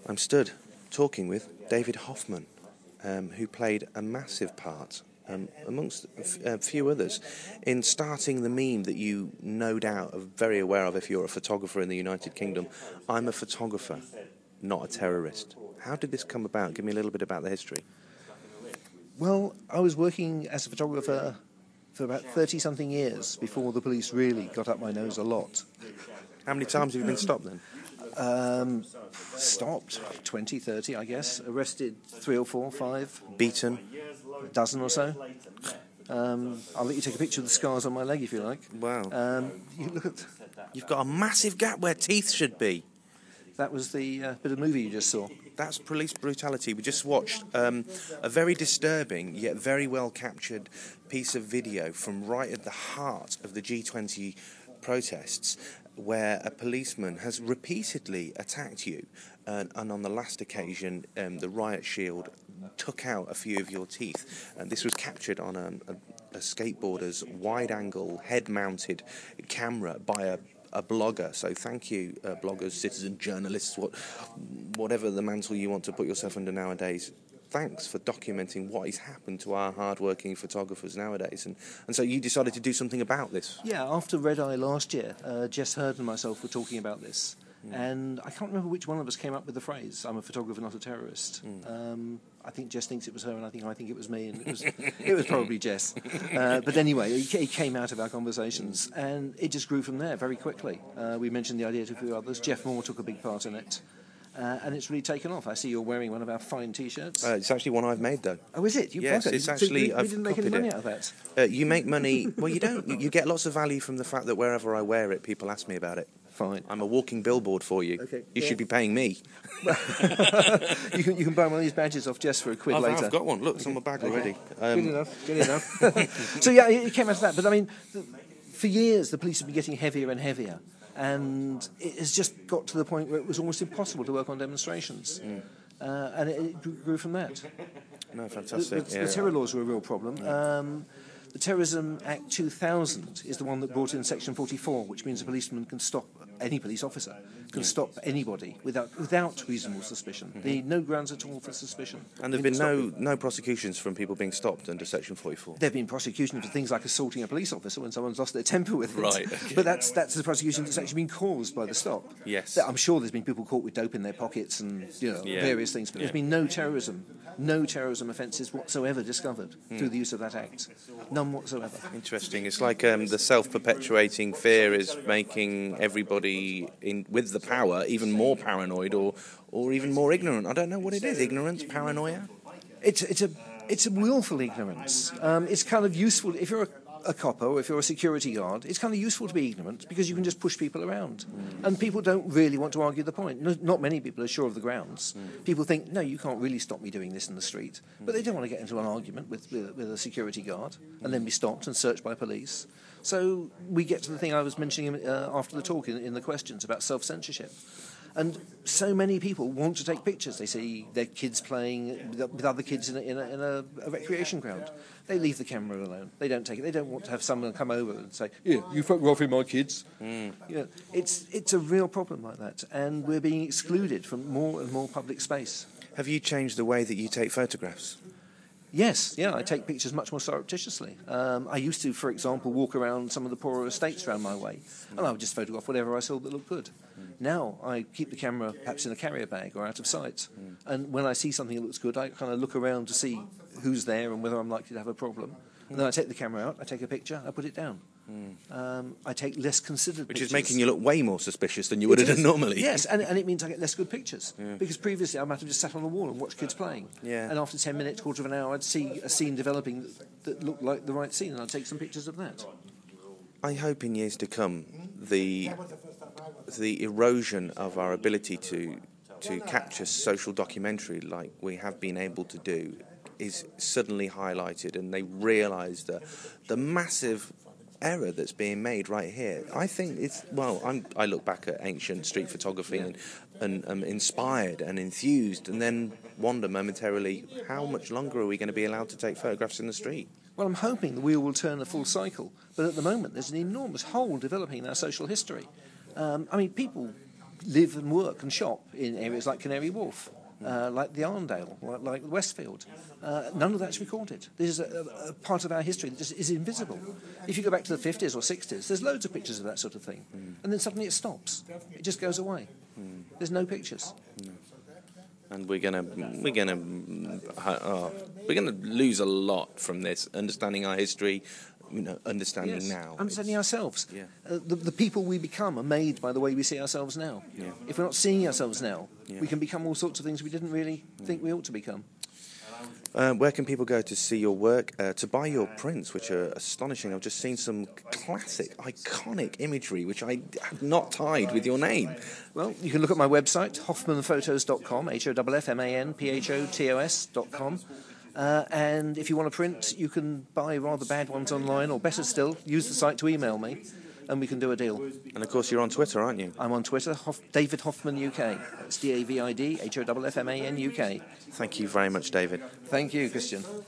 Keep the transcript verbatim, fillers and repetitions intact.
I'm stood talking with David Hoffman, um, who played a massive part, um, amongst a, f- a few others, in starting the meme that you no doubt are very aware of if you're a photographer in the United Kingdom. I'm a photographer, not a terrorist. How did this come about? Give me a little bit about the history. Well, I was working as a photographer for about thirty-something years before the police really got up my nose a lot. How many times have you been stopped then? Um, stopped, twenty, thirty, I guess. Arrested three or four, five. Beaten? A dozen or so. Um, I'll let you take a picture of the scars on my leg if you like. Wow. Um, you look at... You've got a massive gap where teeth should be. That was the uh, bit of movie you just saw. That's police brutality. We just watched um, a very disturbing yet very well captured piece of video from right at the heart of the G twenty protests, where a policeman has repeatedly attacked you, uh, and on the last occasion um, the riot shield took out a few of your teeth. And this was captured on a, a, a skateboarder's wide-angle, head-mounted camera by a a blogger. So thank you, uh, bloggers, citizen journalists, what, whatever the mantle you want to put yourself under nowadays. Thanks for documenting what has happened to our hard-working photographers nowadays. And, and so you decided to do something about this. Yeah, after Red Eye last year, uh, Jess Hurd and myself were talking about this. Mm. And I can't remember which one of us came up with the phrase, I'm a photographer, not a terrorist. Mm. Um, I think Jess thinks it was her, and I think I think it was me, and it was it was probably Jess. Uh, but anyway, it, it came out of our conversations, and it just grew from there very quickly. Uh, we mentioned the idea to a few others. Jeff Moore took a big part in it. Uh, and it's really taken off. I see you're wearing one of our fine T-shirts. Uh, it's actually one I've made, though. Oh, is it? You yes, it. it's actually. So we, we didn't make any money it. out of that. Uh, you make money. Well, you don't. You, you get lots of value from the fact that wherever I wear it, people ask me about it. Fine. I'm a walking billboard for you. Okay. You yeah. should be paying me. you can you can buy one of these badges off just for a quid I've, later. I've got one. Look, it's okay. on my bag okay. already. Um, good enough. Good enough. So yeah, it came out of that. But I mean, the, for years the police have been getting heavier and heavier. And it has just got to the point where it was almost impossible to work on demonstrations. Mm. Uh, and it, it grew from that. No, fantastic. The, the, yeah. the terror laws were a real problem. Yeah. Um, the Terrorism Act two thousand is the one that brought in Section forty-four, which means a policeman can stop, any police officer can yeah. stop anybody without without reasonable suspicion. Mm-hmm. They need no grounds at all for suspicion. And there have been no, no prosecutions from people being stopped under Section forty-four? There have been prosecutions for things like assaulting a police officer when someone's lost their temper with it. Right. Okay. But that's that's the prosecution that's actually been caused by the stop. Yes. I'm sure there's been people caught with dope in their pockets and you know yeah. various things, but yeah. there's been no terrorism, no terrorism offences whatsoever discovered mm. through the use of that act. None whatsoever. Interesting. It's like um, the self-perpetuating fear is making everybody in, with the power even more paranoid or, or even more ignorant. I don't know what it is. Ignorance, paranoia? It's it's a it's a willful ignorance. Um, it's kind of useful if you're a, a copper or if you're a security guard. It's kind of useful to be ignorant because you can just push people around, mm. and people don't really want to argue the point. No, not many people are sure of the grounds. Mm. People think, no, you can't really stop me doing this in the street, mm. but they don't want to get into an argument with with, with a security guard mm. and then be stopped and searched by police. So we get to the thing I was mentioning uh, after the talk in, in the questions about self-censorship. And so many people want to take pictures. They see their kids playing with other kids in a, in a, in a, a recreation ground. They leave the camera alone. They don't take it. They don't want to have someone come over and say, "Yeah, you photographing my kids." Mm. You know, it's it's a real problem like that, and we're being excluded from more and more public space. Have you changed the way that you take photographs? Yes, yeah, I take pictures much more surreptitiously. Um, I used to, for example, walk around some of the poorer estates around my way, and I would just photograph whatever I saw that looked good. Mm. Now I keep the camera perhaps in a carrier bag or out of sight, mm. and when I see something that looks good, I kind of look around to see who's there and whether I'm likely to have a problem. Mm. And then I take the camera out, I take a picture, I put it down. Mm. Um, I take less considered Which pictures. is making you look way more suspicious than you would have done normally. Yes, and, and it means I get less good pictures. Yeah. Because previously I might have just sat on the wall and watched kids playing. Yeah. And after ten minutes, quarter of an hour, I'd see a scene developing that, that looked like the right scene, and I'd take some pictures of that. I hope in years to come the the erosion of our ability to to capture social documentary like we have been able to do is suddenly highlighted, and they realise the the massive error that's being made right here. I think it's, well, I'm, I look back at ancient street photography and, and I'm inspired and enthused, and then wonder momentarily, how much longer are we going to be allowed to take photographs in the street? Well, I'm hoping the wheel will turn a full cycle, but at the moment there's an enormous hole developing in our social history. Um, I mean, people live and work and shop in areas like Canary Wharf, uh, like the Arndale, like, like Westfield. Uh, none of that's recorded. This is a, a part of our history that just is invisible. If you go back to the fifties or sixties, there's loads of pictures of that sort of thing. Mm. And then suddenly it stops. It just goes away. Mm. There's no pictures. No. And we're gonna we're gonna uh, we're gonna lose a lot from this, understanding our history, you know, understanding yes. now, understanding it's, ourselves. Yeah. Uh, the, the people we become are made by the way we see ourselves now. Yeah. If we're not seeing ourselves now, yeah. we can become all sorts of things we didn't really yeah. think we ought to become. Uh, where can people go to see your work, uh, to buy your prints, which are astonishing? I've just seen some classic, iconic imagery, which I had not tied with your name. Well, you can look at my website, hoffman photos dot com, H O F F M A N P H O T O S dot com. Uh, and if you want a print, you can buy rather bad ones online, or better still, use the site to email me, and we can do a deal. And of course, you're on Twitter, aren't you? I'm on Twitter, Hoff- David Hoffman U K. It's D A V I D H O F F M A N U K. Thank you very much, David. Thank you, Christian.